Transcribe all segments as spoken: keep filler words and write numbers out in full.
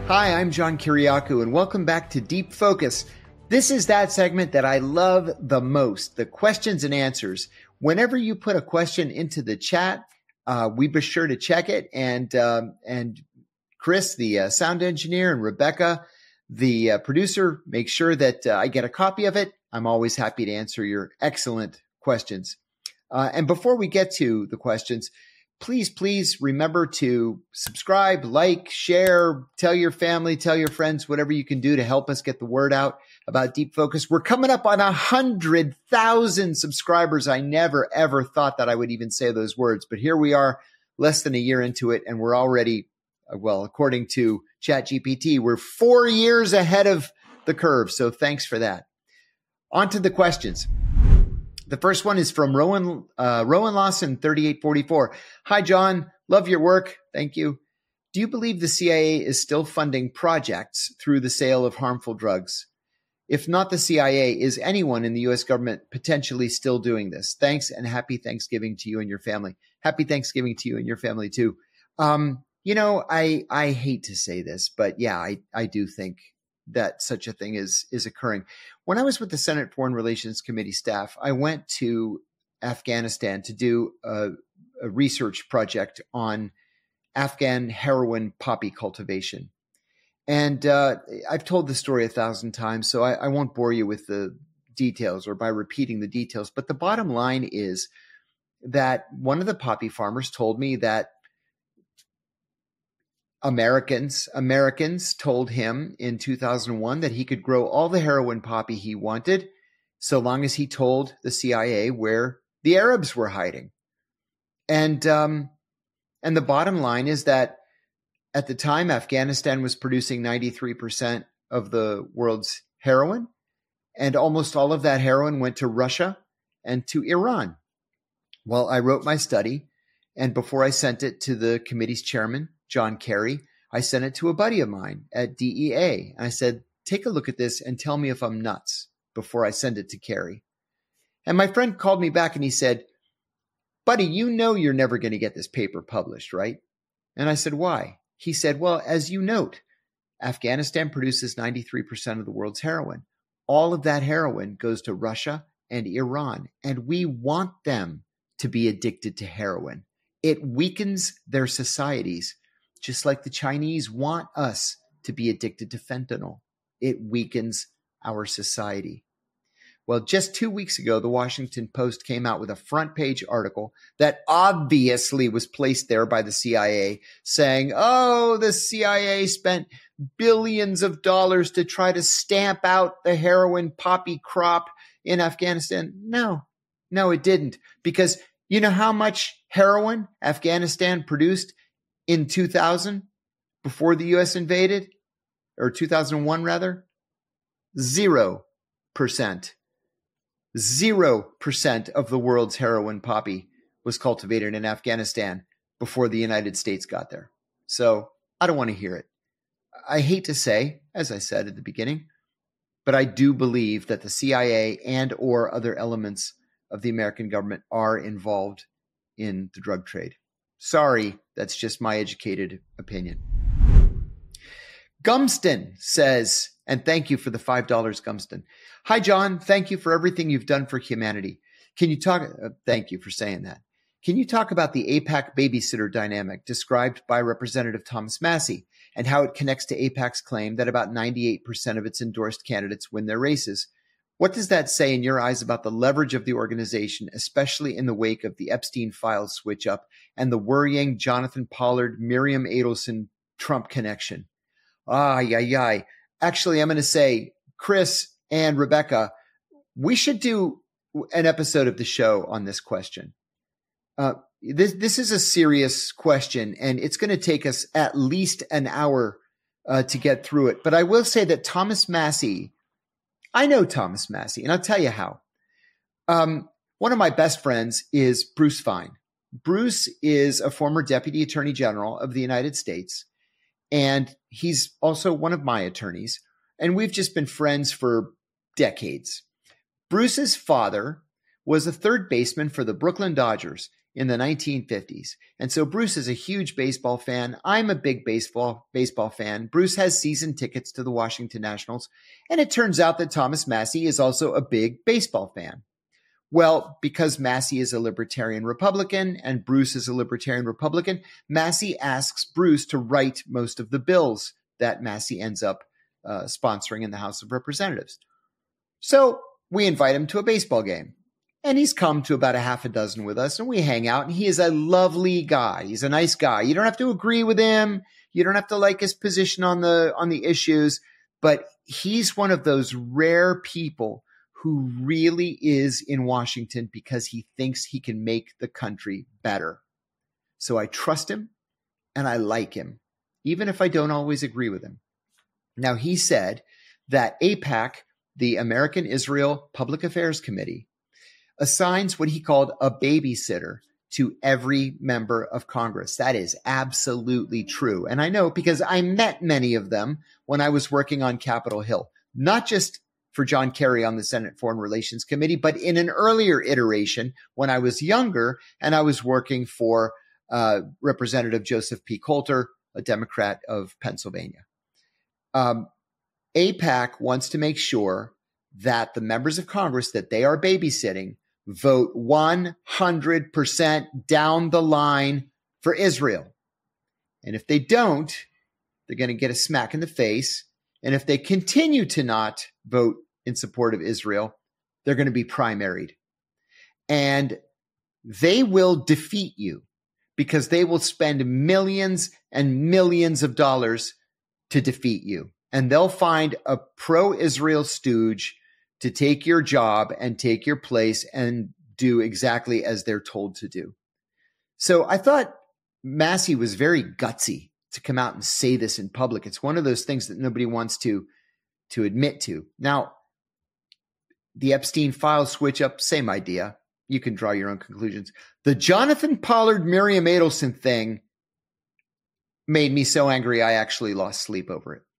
Hi, I'm John Kiriakou, and welcome back to Deep Focus. This is that segment that I love the most, the questions and answers. Whenever you put a question into the chat, uh, we be sure to check it. And um, and Chris, the uh, sound engineer, and Rebecca, the uh, producer, make sure that uh, I get a copy of it. I'm always happy to answer your excellent questions. Uh, and before we get to the questions, please, please remember to subscribe, like, share, tell your family, tell your friends, whatever you can do to help us get the word out about Deep Focus. We're coming up on one hundred thousand subscribers. I never, ever thought that I would even say those words, but here we are less than a year into it, and we're already, well, according to ChatGPT, we're four years ahead of the curve. So thanks for that. On to the questions. The first one is from Rowan uh, Rowan Lawson, thirty-eight forty-four. Hi, John. Love your work. Thank you. Do you believe the C I A is still funding projects through the sale of harmful drugs? If not the C I A, is anyone in the U S government potentially still doing this? Thanks, and happy Thanksgiving to you and your family. Happy Thanksgiving to you and your family, too. Um, you know, I I hate to say this, but yeah, I, I do think that such a thing is is occurring. When I was with the Senate Foreign Relations Committee staff, I went to Afghanistan to do a, a research project on Afghan heroin poppy cultivation. And uh, I've told the story a thousand times, so I, I won't bore you with the details or by repeating the details. But the bottom line is that one of the poppy farmers told me that Americans, Americans told him in two thousand one that he could grow all the heroin poppy he wanted, so long as he told the C I A where the Arabs were hiding. And um, and the bottom line is that at the time, Afghanistan was producing ninety-three percent of the world's heroin, and almost all of that heroin went to Russia and to Iran. Well, I wrote my study, and before I sent it to the committee's chairman, John Kerry, I sent it to a buddy of mine at D E A. And I said, take a look at this and tell me if I'm nuts before I send it to Kerry. And my friend called me back and he said, buddy, you know you're never going to get this paper published, right? And I said, why? He said, well, as you note, Afghanistan produces ninety-three percent of the world's heroin. All of that heroin goes to Russia and Iran, and we want them to be addicted to heroin. It weakens their societies. Just like the Chinese want us to be addicted to fentanyl. It weakens our society. Well, just two weeks ago, the Washington Post came out with a front page article that obviously was placed there by the C I A saying, oh, the C I A spent billions of dollars to try to stamp out the heroin poppy crop in Afghanistan. No, no, it didn't. Because you know how much heroin Afghanistan produced in two thousand, before the U S invaded, or two thousand one rather? Zero percent. Zero percent of the world's heroin poppy was cultivated in Afghanistan before the United States got there. So I don't want to hear it. I hate to say, as I said at the beginning, but I do believe that the C I A and or other elements of the American government are involved in the drug trade. Sorry, that's just my educated opinion. Gumston says, and thank you for the five dollars, Gumston. Hi, John. Thank you for everything you've done for humanity. Can you talk? Uh, thank you for saying that. Can you talk about the AIPAC babysitter dynamic described by Representative Thomas Massie and how it connects to AIPAC's claim that about ninety-eight percent of its endorsed candidates win their races? What does that say in your eyes about the leverage of the organization, especially in the wake of the Epstein files switch up and the worrying Jonathan Pollard, Miriam Adelson Trump connection? Ah, yeah, yeah. Actually, I'm going to say, Chris and Rebecca, we should do an episode of the show on this question. Uh, this, this is a serious question, and it's going to take us at least an hour uh, to get through it. But I will say that Thomas Massie, I know Thomas Massie, and I'll tell you how. Um, one of my best friends is Bruce Fein. Bruce is a former Deputy Attorney General of the United States, and he's also one of my attorneys. And we've just been friends for decades. Bruce's father was a third baseman for the Brooklyn Dodgers in the nineteen fifties. And so Bruce is a huge baseball fan. I'm a big baseball baseball fan. Bruce has season tickets to the Washington Nationals. And it turns out that Thomas Massie is also a big baseball fan. Well, because Massie is a libertarian Republican and Bruce is a libertarian Republican, Massie asks Bruce to write most of the bills that Massie ends up uh, sponsoring in the House of Representatives. So we invite him to a baseball game. And he's come to about a half a dozen with us, and we hang out, and he is a lovely guy. He's a nice guy. You don't have to agree with him. You don't have to like his position on the on the issues, but he's one of those rare people who really is in Washington because he thinks he can make the country better. So I trust him, and I like him, even if I don't always agree with him. Now, he said that AIPAC, the American Israel Public Affairs Committee, assigns what he called a babysitter to every member of Congress. That is absolutely true. And I know because I met many of them when I was working on Capitol Hill, not just for John Kerry on the Senate Foreign Relations Committee, but in an earlier iteration when I was younger and I was working for uh, Representative Joseph P. Coulter, a Democrat of Pennsylvania. Um, AIPAC wants to make sure that the members of Congress that they are babysitting vote one hundred percent down the line for Israel. And if they don't, they're going to get a smack in the face. And if they continue to not vote in support of Israel, they're going to be primaried. And they will defeat you because they will spend millions and millions of dollars to defeat you. And they'll find a pro-Israel stooge to take your job and take your place and do exactly as they're told to do. So I thought Massie was very gutsy to come out and say this in public. It's one of those things that nobody wants to, to admit to. Now, the Epstein file switch up, same idea. You can draw your own conclusions. The Jonathan Pollard, Miriam Adelson thing made me so angry I actually lost sleep over it.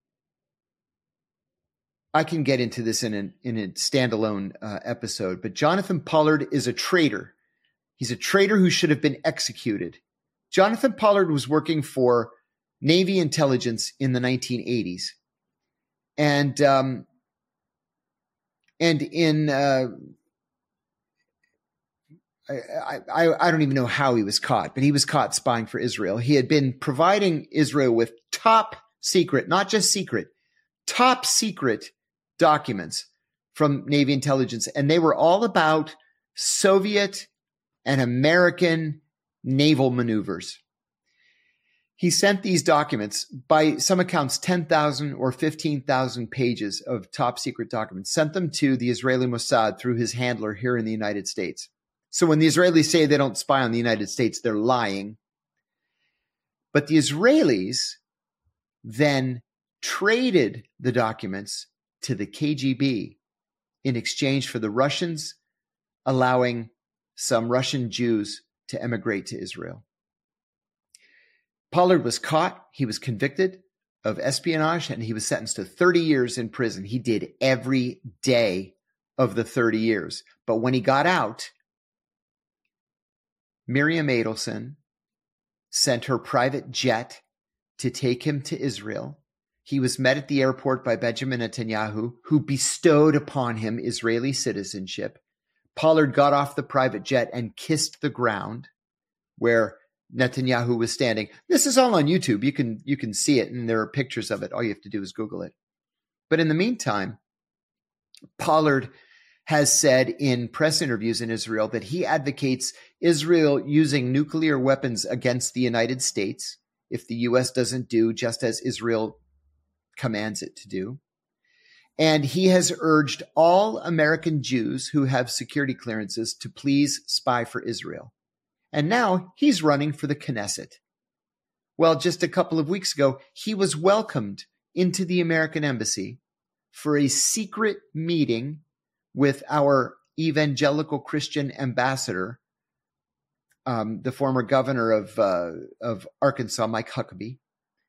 I can get into this in a, in a standalone uh, episode, but Jonathan Pollard is a traitor. He's a traitor who should have been executed. Jonathan Pollard was working for Navy intelligence in the nineteen eighties. And, um, and in, uh, I, I, I don't even know how he was caught, but he was caught spying for Israel. He had been providing Israel with top secret, not just secret, top secret documents from Navy intelligence, and they were all about Soviet and American naval maneuvers. He sent these documents, by some accounts, ten thousand or fifteen thousand pages of top secret documents, sent them to the Israeli Mossad through his handler here in the United States. So when the Israelis say they don't spy on the United States, they're lying. But the Israelis then traded the documents to the K G B in exchange for the Russians allowing some Russian Jews to emigrate to Israel. Pollard was caught. He was convicted of espionage and he was sentenced to thirty years in prison. He did every day of the thirty years. But when he got out, Miriam Adelson sent her private jet to take him to Israel. He was met at the airport by Benjamin Netanyahu, who bestowed upon him Israeli citizenship. Pollard got off the private jet and kissed the ground where Netanyahu was standing. This is all on YouTube. You can, you can see it, and there are pictures of it. All you have to do is Google it. But in the meantime, Pollard has said in press interviews in Israel that he advocates Israel using nuclear weapons against the United States if the U S doesn't do just as Israel commands it to do. And he has urged all American Jews who have security clearances to please spy for Israel. And now he's running for the Knesset. Well, just a couple of weeks ago, he was welcomed into the American embassy for a secret meeting with our evangelical Christian ambassador, um, the former governor of, uh, of Arkansas, Mike Huckabee.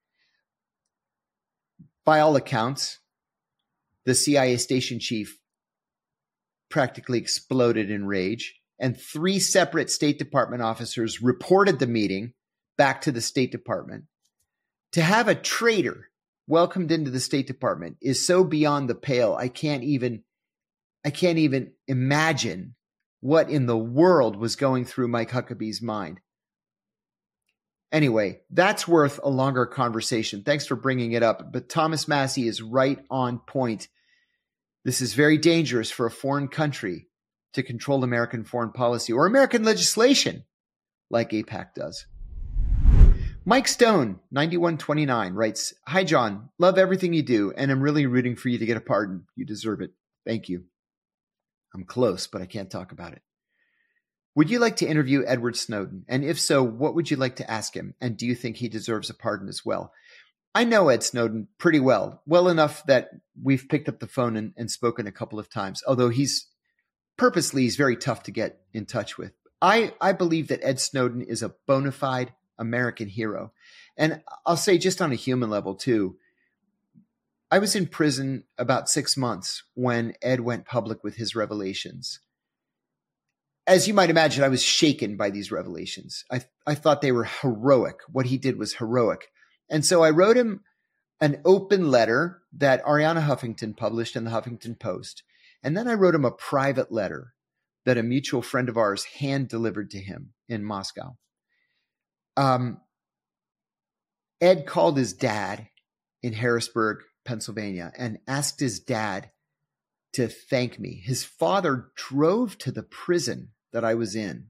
By all accounts, the C I A station chief practically exploded in rage. and three separate State Department officers reported the meeting back to the State Department. To have a traitor welcomed into the State Department is so beyond the pale. I can't even, I can't even imagine what in the world was going through Mike Huckabee's mind. Anyway, that's worth a longer conversation. Thanks for bringing it up. But Thomas Massie is right on point. This is very dangerous for a foreign country to control American foreign policy or American legislation like AIPAC does. Mike Stone, ninety-one twenty-nine, writes, "Hi, John. Love everything you do, and I'm really rooting for you to get a pardon. You deserve it. Thank you. I'm close, but I can't talk about it. Would you like to interview Edward Snowden? And if so, what would you like to ask him? And do you think he deserves a pardon as well?" I know Ed Snowden pretty well, well enough that we've picked up the phone and, and spoken a couple of times, although he's purposely, he's very tough to get in touch with. I, I believe that Ed Snowden is a bona fide American hero. And I'll say just on a human level too, I was in prison about six months when Ed went public with his revelations. As you might imagine, I was shaken by these revelations. I, I thought they were heroic. What he did was heroic. And so I wrote him an open letter that Arianna Huffington published in the Huffington Post. And then I wrote him a private letter that a mutual friend of ours hand delivered to him in Moscow. Um, Ed called his dad in Harrisburg, Pennsylvania, and asked his dad to thank me. His father drove to the prison that I was in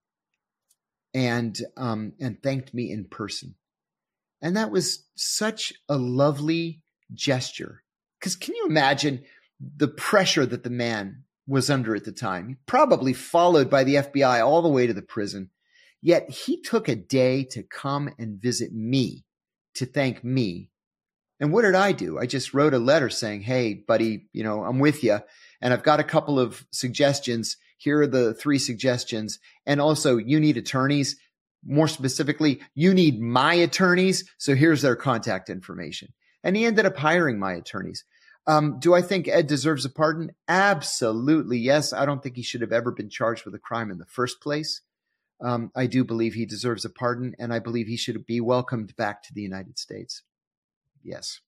and um, and thanked me in person. And that was such a lovely gesture. Because can you imagine the pressure that the man was under at the time? Probably followed by the F B I all the way to the prison. Yet he took a day to come and visit me, to thank me. And what did I do? I just wrote a letter saying, "Hey, buddy, you know, I'm with you. And I've got a couple of suggestions. Here are the three suggestions. And also, you need attorneys. More specifically, you need my attorneys. So here's their contact information." And he ended up hiring my attorneys. Um, do I think Ed deserves a pardon? Absolutely, yes. I don't think he should have ever been charged with a crime in the first place. Um, I do believe he deserves a pardon, and I believe he should be welcomed back to the United States. Yes.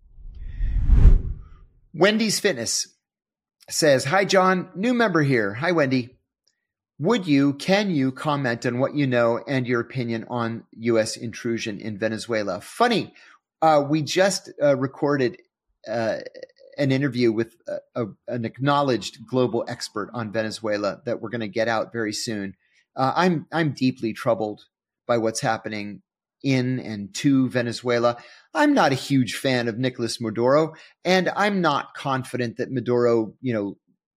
Wendy's Fitness says, "Hi, John. New member here. Hi, Wendy. Would you, can you comment on what you know and your opinion on U S intrusion in Venezuela?" Funny, uh, we just uh, recorded uh, an interview with a, a, an acknowledged global expert on Venezuela that we're going to get out very soon. Uh, I'm I'm deeply troubled by what's happening in and to Venezuela. I'm not a huge fan of Nicolas Maduro, and I'm not confident that Maduro, you know,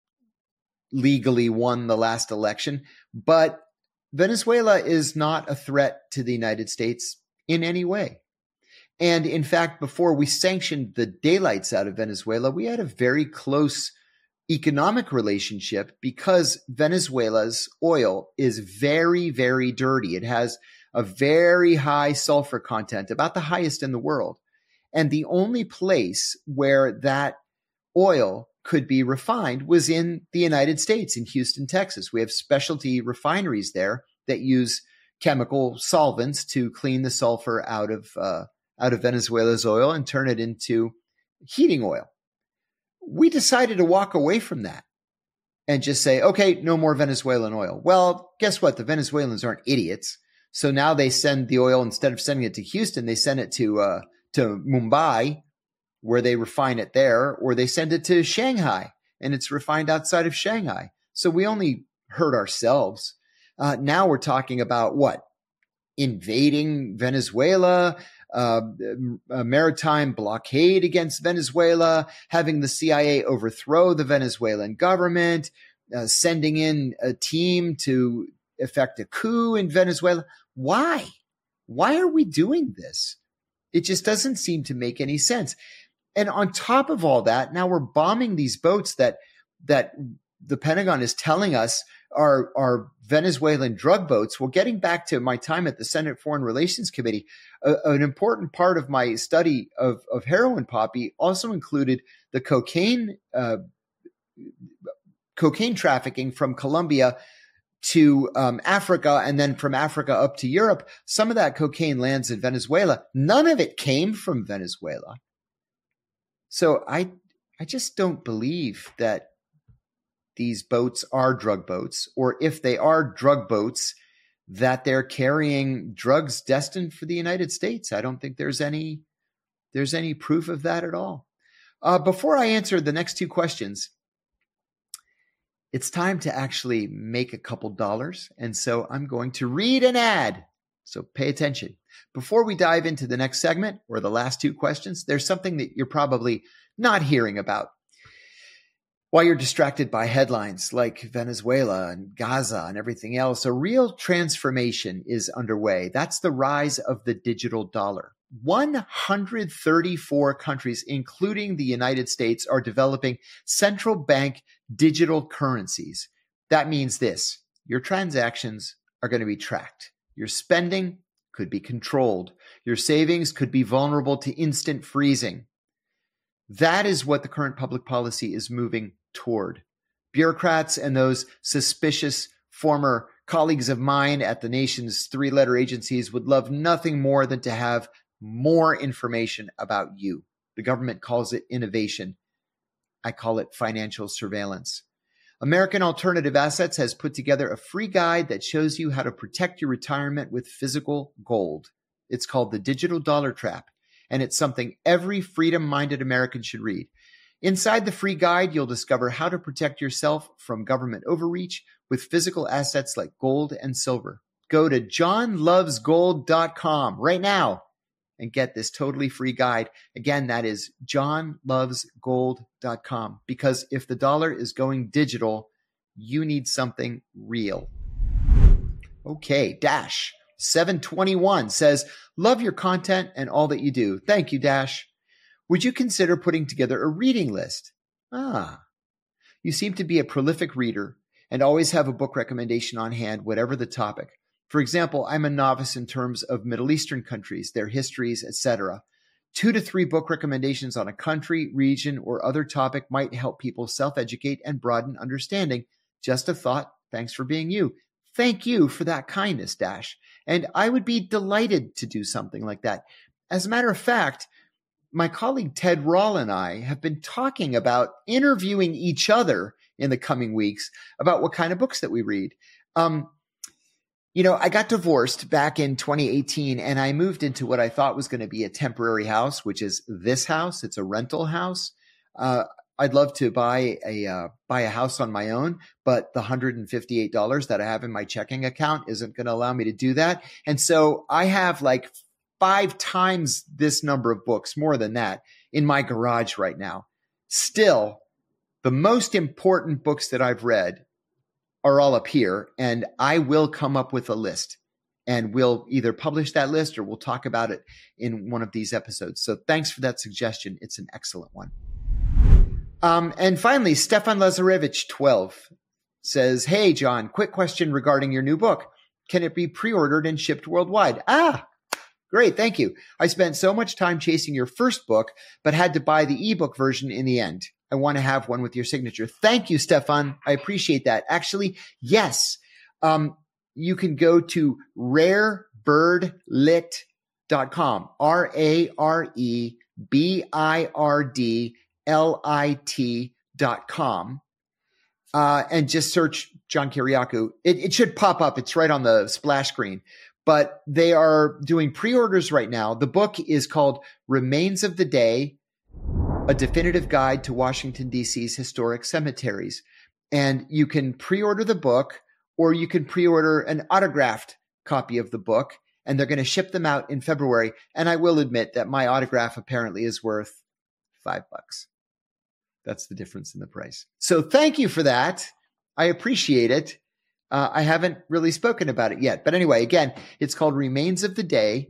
legally won the last election. But Venezuela is not a threat to the United States in any way. And in fact, before we sanctioned the daylights out of Venezuela, we had a very close economic relationship because Venezuela's oil is very, very dirty. It has a very high sulfur content, about the highest in the world. And the only place where that oil could be refined was in the United States, in Houston, Texas. We have specialty refineries there that use chemical solvents to clean the sulfur out of uh, out of Venezuela's oil and turn it into heating oil. We decided to walk away from that and just say, okay, no more Venezuelan oil. Well, guess what? The Venezuelans aren't idiots. So now they send the oil, instead of sending it to Houston, they send it to uh, to Mumbai, where they refine it there, or they send it to Shanghai, and it's refined outside of Shanghai. So we only hurt ourselves. Uh, now we're talking about what? Invading Venezuela, uh, a maritime blockade against Venezuela, having the C I A overthrow the Venezuelan government, uh, sending in a team to effect a coup in Venezuela. Why? Why are we doing this? It just doesn't seem to make any sense. And on top of all that, now we're bombing these boats that that the Pentagon is telling us are, are Venezuelan drug boats. Well, getting back to my time at the Senate Foreign Relations Committee, a, an important part of my study of, of heroin poppy also included the cocaine uh, cocaine trafficking from Colombia to um, Africa, and then from Africa up to Europe, some of that cocaine lands in Venezuela. None of it came from Venezuela. So I, I just don't believe that these boats are drug boats, or if they are drug boats, that they're carrying drugs destined for the United States. I don't think there's any, there's any proof of that at all. Uh, before I answer the next two questions, it's time to actually make a couple dollars. And so I'm going to read an ad. So pay attention. Before we dive into the next segment or the last two questions, there's something that you're probably not hearing about while you're distracted by headlines like Venezuela and Gaza and everything else. A real transformation is underway. That's the rise of the digital dollar. one hundred thirty-four countries, including the United States, are developing central bank digital currencies. That means this: your transactions are going to be tracked. Your spending could be controlled. Your savings could be vulnerable to instant freezing. That is what the current public policy is moving toward. Bureaucrats and those suspicious former colleagues of mine at the nation's three-letter agencies would love nothing more than to have more information about you. The government calls it innovation. I call it financial surveillance. American Alternative Assets has put together a free guide that shows you how to protect your retirement with physical gold. It's called The Digital Dollar Trap, and it's something every freedom-minded American should read. Inside the free guide, you'll discover how to protect yourself from government overreach with physical assets like gold and silver. Go to john loves gold dot com right now and get this totally free guide. Again, that is john loves gold dot com, because if the dollar is going digital, you need something real. Okay, Dash seven twenty-one says, love your content and all that you do. Thank you, Dash. Would you consider putting together a reading list? Ah, you seem to be a prolific reader and always have a book recommendation on hand, whatever the topic. For example, I'm a novice in terms of Middle Eastern countries, their histories, et cetera. Two to three book recommendations on a country, region, or other topic might help people self-educate and broaden understanding. Just a thought. Thanks for being you. Thank you for that kindness, Dash. And I would be delighted to do something like that. As a matter of fact, my colleague Ted Rall and I have been talking about interviewing each other in the coming weeks about what kind of books that we read. Um, you know, I got divorced back in twenty eighteen, and I moved into what I thought was going to be a temporary house, which is this house. It's a rental house. Uh, I'd love to buy a uh, buy a house on my own, but the one hundred fifty-eight dollars that I have in my checking account isn't going to allow me to do that. And so I have like five times this number of books, more than that, in my garage right now. Still, the most important books that I've read are all up here, and I will come up with a list, and we'll either publish that list or we'll talk about it in one of these episodes. So thanks for that suggestion. It's an excellent one. Um, and finally, Stefan Lazarevich, twelve, says, hey, John, quick question regarding your new book. Can it be pre-ordered and shipped worldwide? Ah, great. Thank you. I spent so much time chasing your first book, but had to buy the ebook version in the end. I want to have one with your signature. Thank you, Stefan. I appreciate that. Actually, yes. Um, you can go to rare bird lit dot com, R A R E B I R D L I T dot com, uh, and just search John Kiriakou. It, it should pop up. It's right on the splash screen. But they are doing pre-orders right now. The book is called Remains of the Day, A Definitive Guide to Washington, D C's Historic Cemeteries. And you can pre-order the book, or you can pre-order an autographed copy of the book, and they're going to ship them out in February. And I will admit that my autograph apparently is worth five bucks. That's the difference in the price. So thank you for that. I appreciate it. Uh, I haven't really spoken about it yet. But anyway, again, it's called Remains of the Day,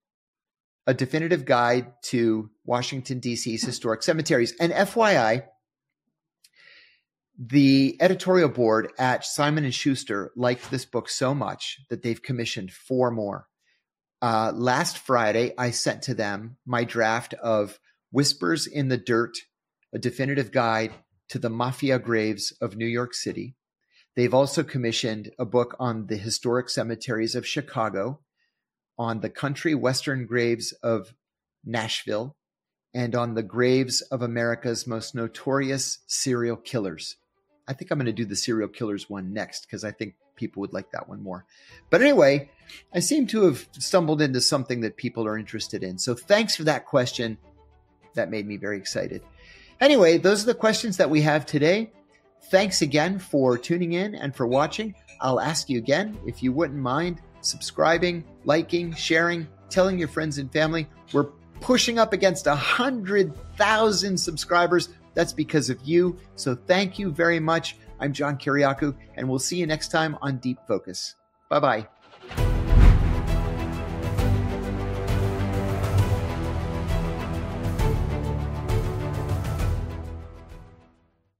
A Definitive Guide to Washington, D C's Historic Cemeteries. And F Y I, the editorial board at Simon and Schuster liked this book so much that they've commissioned four more. Uh, last Friday, I sent to them my draft of Whispers in the Dirt, A Definitive Guide to the Mafia Graves of New York City. They've also commissioned a book on the historic cemeteries of Chicago, on the country western graves of Nashville, and on the graves of America's most notorious serial killers. I think I'm going to do the serial killers one next because I think people would like that one more. But anyway, I seem to have stumbled into something that people are interested in. So thanks for that question. That made me very excited. Anyway, those are the questions that we have today. Thanks again for tuning in and for watching. I'll ask you again, if you wouldn't mind subscribing, liking, sharing, telling your friends and family. We're pushing up against one hundred thousand subscribers. That's because of you. So thank you very much. I'm John Kiriakou, and we'll see you next time on Deep Focus. Bye-bye.